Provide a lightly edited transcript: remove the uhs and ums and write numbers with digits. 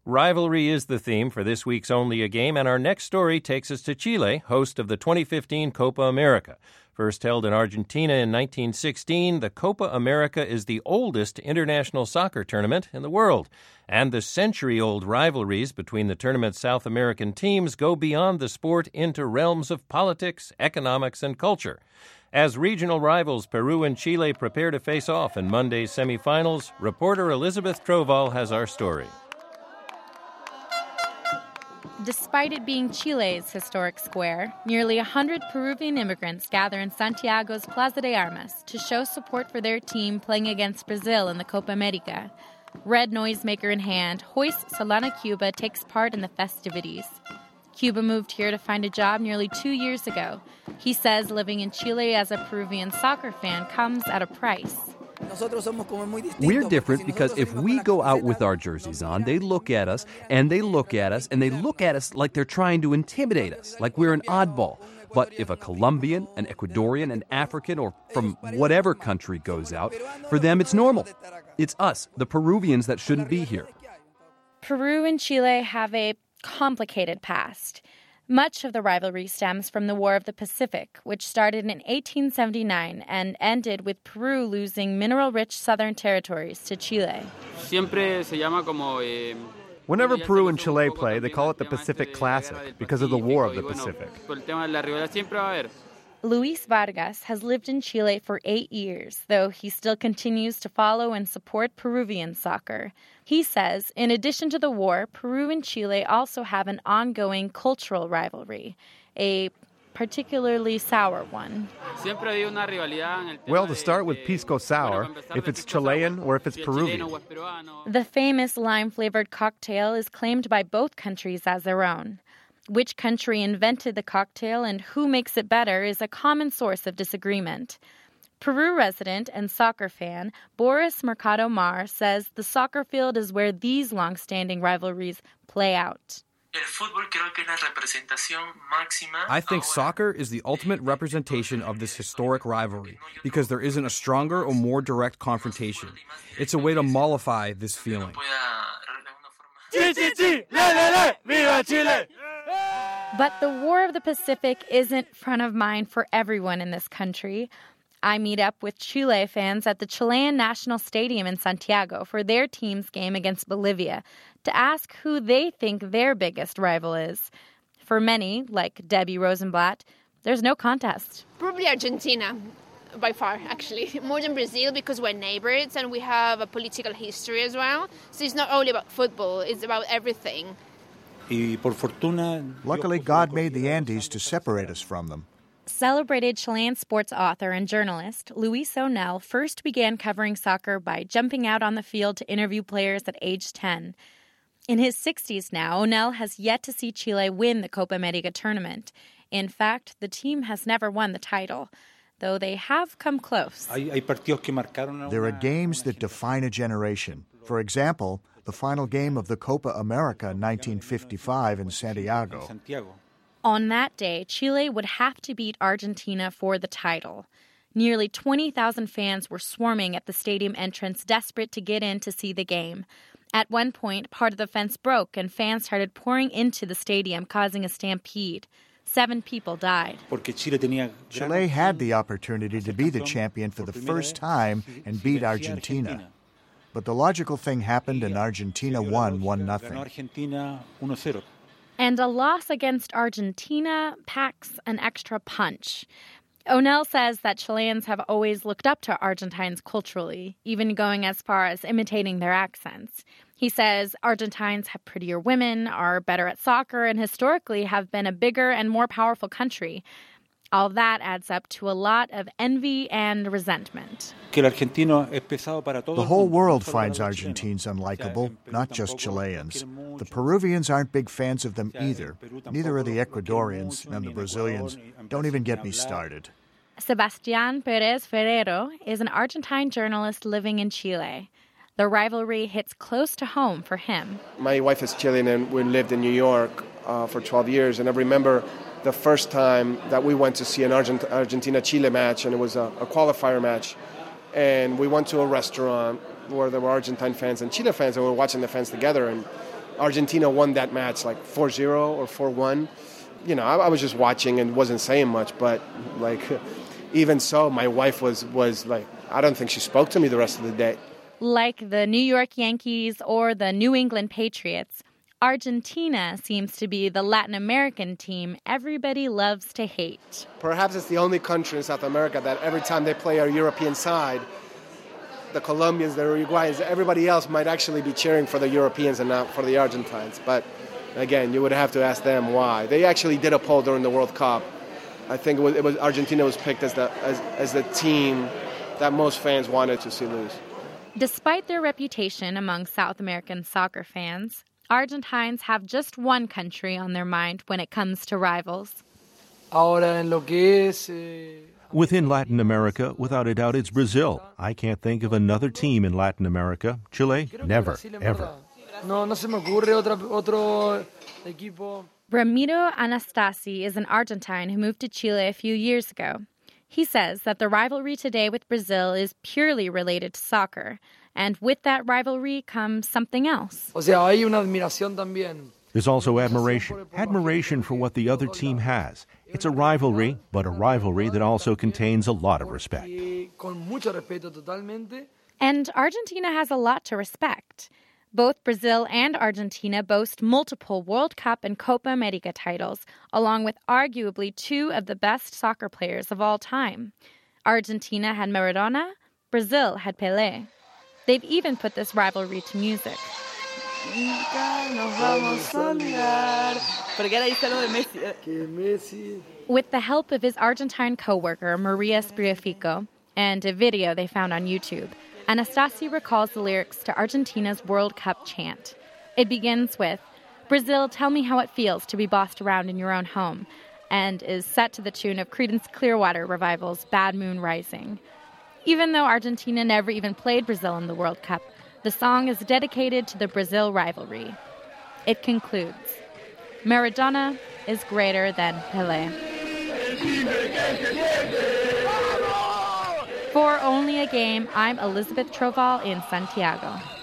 Rivalry is the theme for this week's Only a Game, and our next story takes us to Chile, host of the 2015 Copa America. First held in Argentina in 1916, the Copa America is the oldest international soccer tournament in the world. And the century-old rivalries between the tournament's South American teams go beyond the sport into realms of politics, economics, and culture. As regional rivals Peru and Chile prepare to face off in Monday's semifinals, reporter Elizabeth Troval has our story. Despite it being Chile's historic square, nearly 100 Peruvian immigrants gather in Santiago's Plaza de Armas to show support for their team playing against Brazil in the Copa America. Red noisemaker in hand, Joyce Solana Cuba takes part in the festivities. Cuba moved here to find a job nearly 2 years ago. He says living in Chile as a Peruvian soccer fan comes at a price. We're different because if we go out with our jerseys on, they look at us, and they look at us, and they look at us like they're trying to intimidate us, like we're an oddball. But if a Colombian, an Ecuadorian, an African, or from whatever country goes out, for them it's normal. It's us, the Peruvians, that shouldn't be here. Peru and Chile have a complicated past. Much of the rivalry stems from the War of the Pacific, which started in 1879 and ended with Peru losing mineral-rich southern territories to Chile. Whenever Peru and Chile play, they call it the Pacific Classic because of the War of the Pacific. Luis Vargas has lived in Chile for 8 years, though he still continues to follow and support Peruvian soccer. He says, in addition to the war, Peru and Chile also have an ongoing cultural rivalry, a particularly sour one. Well, to start with pisco sour, if it's Chilean or if it's Peruvian. The famous lime-flavored cocktail is claimed by both countries as their own. Which country invented the cocktail and who makes it better is a common source of disagreement. Peru resident and soccer fan Boris Mercado Mar says the soccer field is where these long-standing rivalries play out. I think soccer is the ultimate representation of this historic rivalry because there isn't a stronger or more direct confrontation. It's a way to mollify this feeling. But the War of the Pacific isn't front of mind for everyone in this country. I meet up with Chile fans at the Chilean National Stadium in Santiago for their team's game against Bolivia to ask who they think their biggest rival is. For many, like Debbie Rosenblatt, there's no contest. Probably Argentina, by far, actually. More than Brazil because we're neighbors and we have a political history as well. So it's not only about football, it's about everything. Luckily, God made the Andes to separate us from them. Celebrated Chilean sports author and journalist Luis O'Neill first began covering soccer by jumping out on the field to interview players at age 10. In his 60s now, O'Neill has yet to see Chile win the Copa America tournament. In fact, the team has never won the title, though they have come close. There are games that define a generation. For example, the final game of the Copa America 1955 in Santiago. On that day, Chile would have to beat Argentina for the title. Nearly 20,000 fans were swarming at the stadium entrance, desperate to get in to see the game. At one point, part of the fence broke and fans started pouring into the stadium, causing a stampede. 7 people died. Chile had the opportunity to be the champion for the first time and beat Argentina. But the logical thing happened and Argentina won 1-0. And a loss against Argentina packs an extra punch. O'Neill says that Chileans have always looked up to Argentines culturally, even going as far as imitating their accents. He says Argentines have prettier women, are better at soccer, and historically have been a bigger and more powerful country. All that adds up to a lot of envy and resentment. The whole world finds Argentines unlikable, not just Chileans. The Peruvians aren't big fans of them either. Neither are the Ecuadorians and the Brazilians. Don't even get me started. Sebastián Pérez Ferrero is an Argentine journalist living in Chile. The rivalry hits close to home for him. My wife is Chilean and we lived in New York for 12 years, and I remember the first time that we went to see an Argentina-Chile match, and it was a qualifier match. And we went to a restaurant where there were Argentine fans and Chile fans, and we were watching the fans together. And Argentina won that match like 4-0 or 4-1. You know, I was just watching and wasn't saying much, but like, even so, my wife was like, I don't think she spoke to me the rest of the day. Like the New York Yankees or the New England Patriots, Argentina seems to be the Latin American team everybody loves to hate. Perhaps it's the only country in South America that every time they play our European side, the Colombians, the Uruguayans, everybody else might actually be cheering for the Europeans and not for the Argentines. But again, you would have to ask them why. They actually did a poll during the World Cup. I think it was Argentina was picked as the team that most fans wanted to see lose. Despite their reputation among South American soccer fans, Argentines have just one country on their mind when it comes to rivals. Within Latin America, without a doubt, it's Brazil. I can't think of another team in Latin America. Chile, never, ever. Ramiro Anastasi is an Argentine who moved to Chile a few years ago. He says that the rivalry today with Brazil is purely related to soccer, and with that rivalry comes something else. There's also admiration for what the other team has. It's a rivalry, but a rivalry that also contains a lot of respect. And Argentina has a lot to respect. Both Brazil and Argentina boast multiple World Cup and Copa America titles, along with arguably two of the best soccer players of all time. Argentina had Maradona, Brazil had Pelé. They've even put this rivalry to music. With the help of his Argentine co-worker, Maria Spriafico, and a video they found on YouTube, Anastasi recalls the lyrics to Argentina's World Cup chant. It begins with, "Brazil, tell me how it feels to be bossed around in your own home," and is set to the tune of Creedence Clearwater Revival's Bad Moon Rising. Even though Argentina never even played Brazil in the World Cup, the song is dedicated to the Brazil rivalry. It concludes, Maradona is greater than Pelé. For Only a Game, I'm Elizabeth Troval in Santiago.